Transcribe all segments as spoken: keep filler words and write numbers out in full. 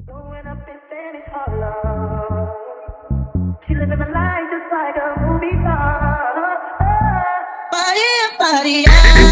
Growing up in Spanish Harlem, she living the life just like a movie star. Maria, Maria,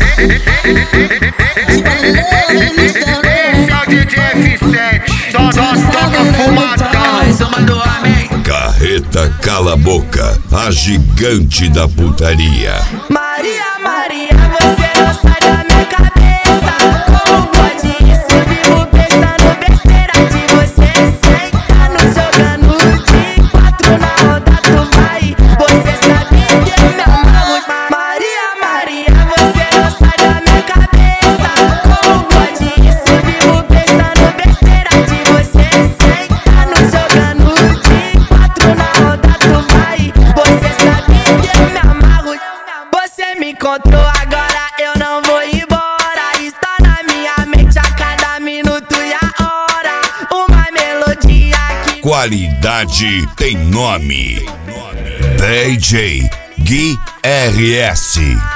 she wanna love me, mister. Esse é o D J F sete, só, só toca fumadão. Mais uma do homem. Carreta Cala Boca, a gigante da putaria. Maria, Maria, você não sai da minha cabeça. Como pode isso? Vivo pensando besteira de você. Sentando, jogando de quatro na roda, tu vai. Você sabe que eu me amarro. Maria, Maria, você não sai da minha cabeça. Como pode isso? Vivo pensando besteira de você. Sentando, jogando de quatro na roda, tu vai. Você sabe que eu me amarro. Você me encontrou agora, eu não vou embora. Está na minha mente a cada minuto e a hora. Uma melodia que Qualidade tem nome. D J Gui R S.